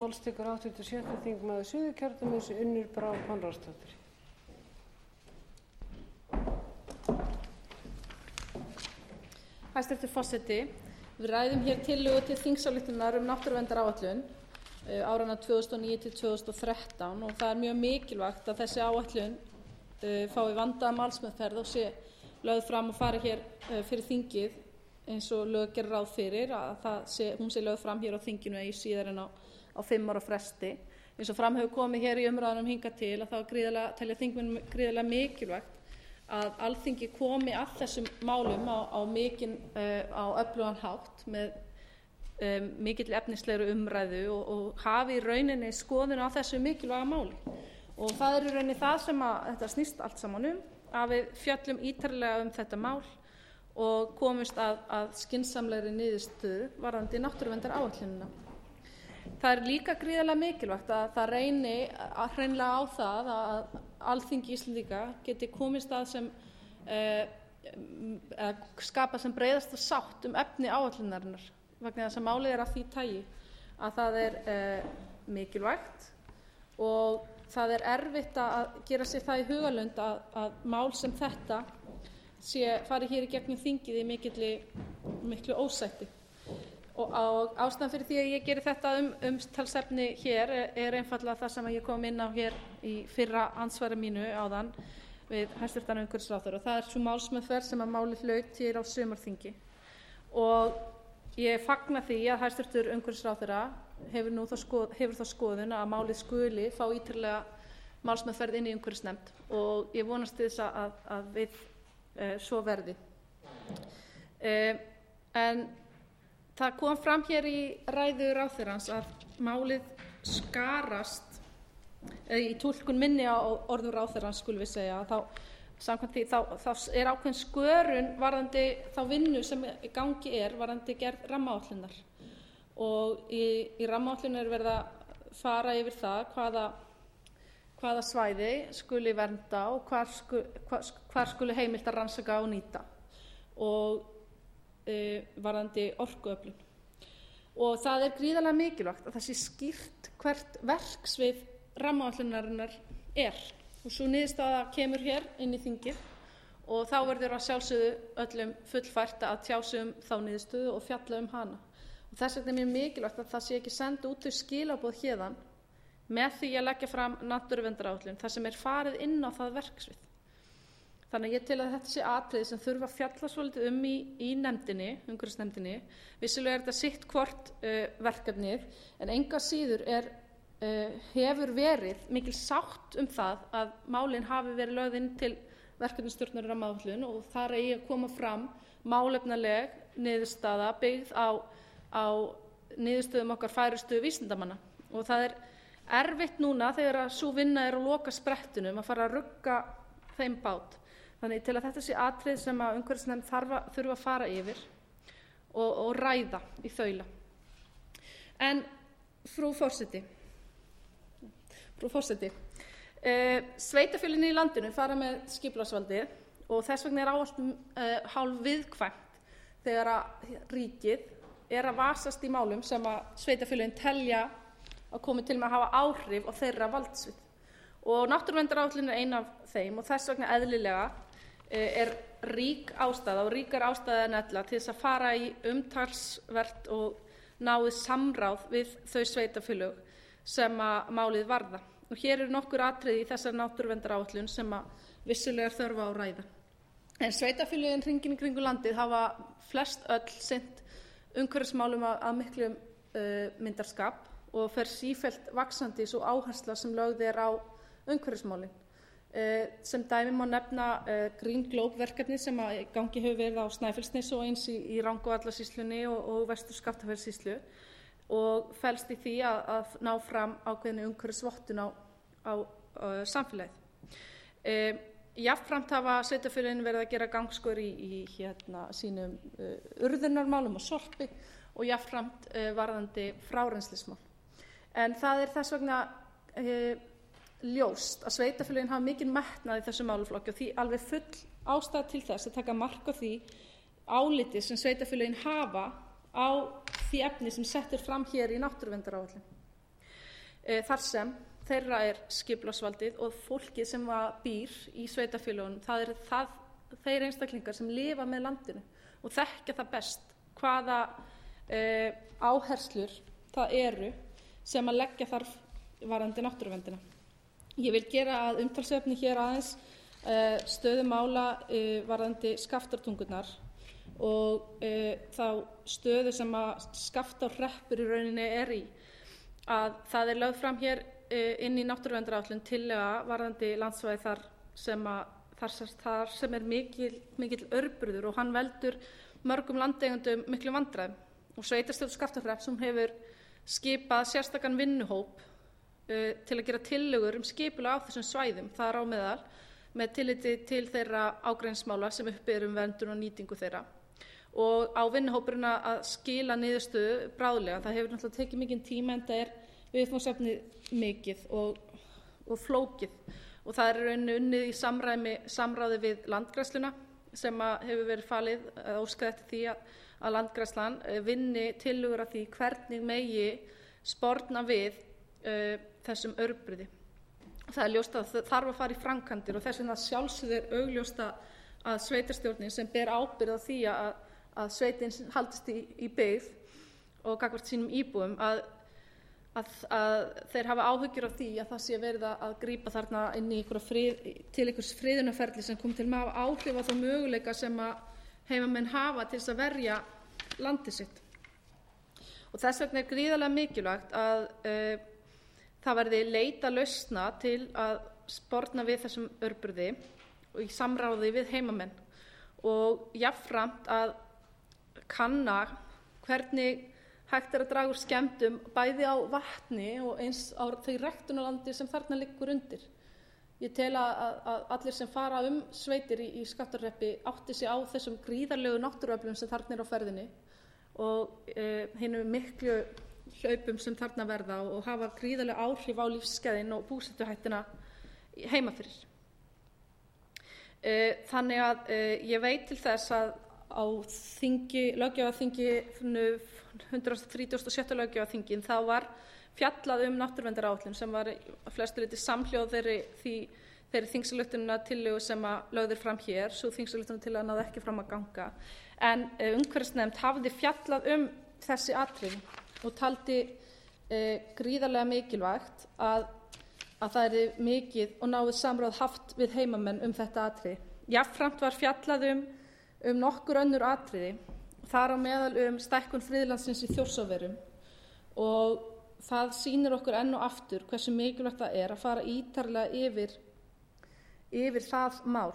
Máls tekur 87. þingmaður Suðurkjördæmis Unnur Brá Konráðsdóttir. Hæstvirtur forseti, við ræðum hér tillögu til þingsályktunar náttúruverndaráætlun áranna 2009 til 2013 og það mjög mikilvægt að þessi áætlun fái vandaða málsmeðferð og sé lögð fram og fari hér fyrir þingið eins og lög gera ráð fyrir að hún sé lögð fram hér á þinginu eigi síðar en á 5 ára fresti. Eins og fram hefur komið hér í umræðunum hingað til að þá telja þingmenn gríðarlega mikilvægt að Alþingi komi að þessum málum á öflugan hátt með mikilli efnislegri umræðu og hafi í rauninni skoðun á þessu mikilvæga máli. Og það í rauninni það sem þetta snýst allt saman að við fjöllum ítarlega þetta mál og komumst að skynsamlegri niðurstöðu varðandi náttúruverndaráætlunina. Það líka gríðarlega mikilvægt að það reyni hreinlega á það að Alþingi Íslendinga geti komist að sem skapa sem breiðasta sátt efni áætlunarinnar vegna þess að málið af því tagi að það mikilvægt og það erfitt að gera sér það í hugarlund að mál sem þetta fari hér í gegnum þingið í miklu ósætti. Og ástæðan fyrir því að ég geri þetta umtalsefni hér einfaldlega það sem ég kom inn á hér í fyrra andsvari mínu áðan við hæstvirtan umhverfisráðherra og það sú málsmeðferð sem málið hlaut hér á sumarþingi. Og ég fagna því að hæstvirtur umhverfisráðherra hefur þá skoðun að málið skuli fá ítarlega málsmeðferð inn í umhverfisnefnd og ég vonast til þess að við svo verði. En það kom fram hér í ræðu ráðherrans að málið skarast, í túlkun minni á orðum ráðherrans skulum við segja, samkvæmt því þá ákveðin skörun varðandi þá vinnu sem í gangi varðandi gerð rammaáætlunar. Og í rammaáætlun verið að fara yfir það hvaða svæði skuli vernda og hvar skuli heimilt að rannsaka og nýta og varðandi orkuöflun. Og það gríðarlega mikilvægt að það sé skýrt hvert verksvið rammaáætlunarinnar og svo niðurstaða kemur hér inn í þingið og þá verður að sjálfsögðu öllum fullfært að tjá sig þá niðurstöðu og fjalla hana. Og þess vegna mjög mikilvægt að það sé ekki senda út þau skilaboð héðan með því að leggja fram náttúruverndaráætlun þar sem farið inn á það verksvið. Þannig að ég tel að þetta sé atriði sem þurfa að fjalla svolítið í nefndinni, umhverfisnefndinni. Vissulega þetta sitt hvort verkefnið, en engu að síður hefur verið mikil sátt það að málin hafi verið lögð inn til verkefnisstjórnar rammaáætlun og þar eigi að koma fram málefnaleg niðurstaða byggð á niðurstöðum okkar færustu vísindamanna. Og það erfitt núna þegar sú vinna á lokasprettinum að fara að rugga þeim bát. Þannig til að þetta sé atriði sem að umhverfisnefnd þurfa að fara yfir og ræða í þaula. En frú forseti, sveitarfélögin í landinu fara með skipulagsvaldið og þess vegna ávallt hálf viðkvæmt þegar að ríkið að vasast í málum sem að sveitarfélögin telja að komi til með að hafa áhrif á þeirra valdsvið. Og náttúruverndaráætlun ein af þeim og þess vegna eðlilega rík ástæða og ríkar ástæða en ella til þess að fara í umtalsvert og náið samráð við þau sveitarfélög sem að málið varða. Og hér nokkur atriði í þessari náttúruverndaráætlun sem að vissulega þörf á að ræða. En sveitarfélögin hringinn í kringum landið hafa flest öll sinnt umhverfismálum að miklum myndarskap og fer sífellt vaxandi sú áhersla sem lögð á umhverfismálin. Sem dæmi má nefna Green Globe verkefni sem að gangi hefur verið á Snæfellsnesi og eins í Rangárvallasýslunni og Vestur-Skaftafellssýslu og felst í því að ná fram ákveðinni umhverfisvottun á samfélagið. Jafnframt hafa sveitarfélögin verið að gera gangskör í sínum urðunarmálum og sorpi og jafnframt varðandi frárennslismál. En það þess vegna ljóst að sveitarfélögin hafa mikinn metnað í þessum málaflokki og því alveg full ástæða til þess að taka mark á því áliti sem sveitarfélögin hafa á því efni sem sett fram hér í náttúruverndaráætlun. þar sem þeirra skipulagsvaldið og fólkið sem býr í sveitarfélögunum, þeir einstaklingar sem lifa með landinu og þekkja það best hvaða áherslur það eru sem að leggja þarf varðandi náttúruverndina. Ég vil gera að umtalsefni hér aðeins stöðu mála varðandi Skaftártungurnar og þá stöðu sem að Skaftárhreppur í rauninni í, að það lögð fram hér inn í náttúruverndaráætlun tillaga varðandi landsvæði þar sem mikill örburður og hann veldur mörgum landeigendum miklu vandræðum. Og sveitarstjórn Skaftárhrepps hefur skipað sérstakan vinnuhóp til að gera tillögur skipulag á þessum svæðum, þar á meðal með tilliti til þeirra ágreiningsmála sem uppi verndun og nýtingu þeirra. Og á vinnuhópurinn að skila niðurstöðu bráðlega. Það hefur náttúrulega tekið mikinn tíma enda viðfangsefnið mikið og flókið og það unnið í samráði við Landgræðsluna sem hefur verið falið að óskað eftir því að Landgræðslan vinni tillögur að því hvernig megi sporna við þessum örburði. Það ljóst að það þarf að fara í framkvæmdir og þess vegna sjálfsögðu augljóst að sveitarstjórnin sem ber ábyrgð á því að sveitin haldist í byggð og gagnvart sínum íbúum að þeir hafa áhyggjur af því að það sé verið að grípa þarna inn í til einhvers friðunarferli sem kom til að hafa áhrif á þá möguleika sem að heimamenn hafa til þess að verja landið sitt. Og þess vegna gríðarlega mikilvægt að það verði leita lausna til að sporna við þessum örburði og í samráði við heimamenn og jafnframt að kanna hvernig hægt að draga úr skemmdum bæði á vatni og eins á því ræktunarlandi sem þarna liggur undir. Ég tel að allir sem fara sveitir í Skaftárhreppi átti sig á þessum gríðarlegu náttúruöflum sem þarna á ferðinni og hinum miklu hlaupum sem þarna verða og hafa gríðarlega áhrif á lífsgæðin og búsetuhættina heima fyrir. Þannig að ég veit til þess að á löggjafarþingi 137. löggjafarþingi þá var fjallað náttúruverndaráætlun sem var að flestu leyti samhljóð þeirri þingsályktunartillögu sem lögð fram hér. Sú þingsályktunartillaga náði ekki fram að ganga en umhverfisnefnd hafði fjallað þessi atriði og taldi gríðarlega mikilvægt að það mikið og náið samráð haft við heimamenn þetta atriði. Jafnframt var fjallað nokkur önnur atriði, þar á meðal stækkun friðlandsins í Þjórsárverum og það sýnir okkur enn og aftur hversu mikilvægt það að fara ítarlega yfir það mál.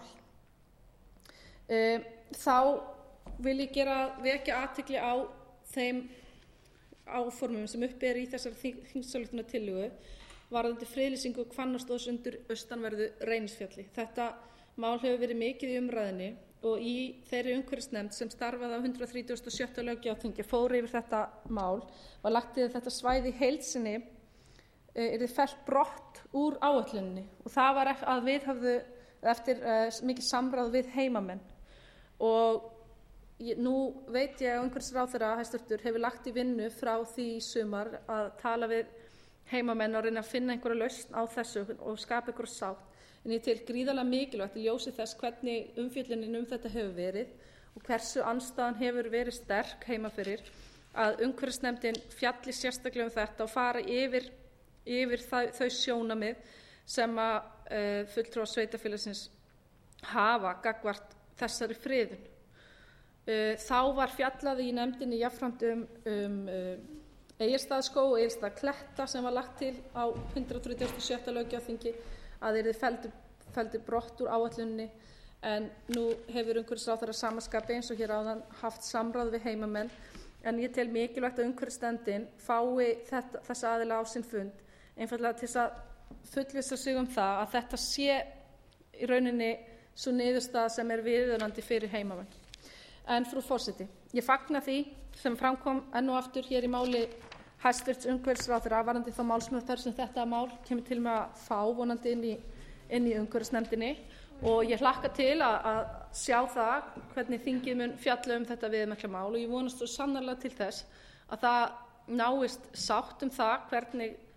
Þá vil ég vekja athygli á þeim áformum sem uppi í þessari þingsályktunartillögu varðandi friðlýsingu Hvannastóðs undir austanverðu Reynisfjalli. Þetta mál hefur verið mikið í umræðunni og í þeirri umhverfisnefnd sem starfaði á 137. löggjafarþingi fór yfir þetta mál var lagt til að þetta svæði í heild sinni yrði fellt brott úr áætluninni og það var að viðhöfðu eftir mikið samráð við heimamenn og nú veit ég að umhverfisráðherra hæstvirtur hefur lagt í vinnu frá því í sumar að tala við heimamenn og reyna að finna einhverja lausn á þessu og skapa einhverja sátt. En ég tel gríðarlega mikilvægt í ljósi þess hvernig umfjöllunin þetta hefur verið og hversu andstaðan hefur verið sterk heima fyrir að umhverfisnefndin fjalli sérstaklega þetta og fara yfir þau sjónarmið sem fulltrúar sveitarfélagsins hafa gagnvart þessari friðun. Þá var fjallað í nefndinni jafnframt Egilsstaðaskóg og Egilsstaðakletta sem var lagt til á 137. löggjafarþingi að yrði felldur brott úr áætluninni en nú hefur umhverfisráðherra sama skapi eins og hér áðan haft samráð við heimamenn en ég tel mikilvægt að umhverfisnefndin fái þessa aðila á sinn fund einfaldlega til að fullvissa sig það að þetta sé í rauninni sú niðurstaða sem viðunandi fyrir heimamenn. En frú forseti, ég fagna því sem framkom enn og aftur hér í máli hæstvirts umhverfisráðherra varðandi þá málsmeðferð sem þetta mál kemur til með að fá vonandi inn í umhverfisnefndinni og ég hlakka til að sjá það hvernig þingið mun fjalla þetta viðamikla mál og ég vonast svo sannarlega til þess að það náist sátt það hvernig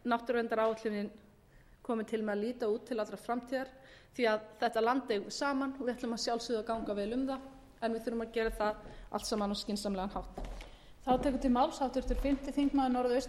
náttúruverndaráætlunin komin til með að líta út til allra framtíðar, því að þetta land eigum við saman og við ætlum að sjálfsögðu að ganga vel um það, en við þurfum að gera það allt saman á skynsamlegan hátt. Þá tekur til máls háttvirtur 5. þingmaður Norðausturkjördæmis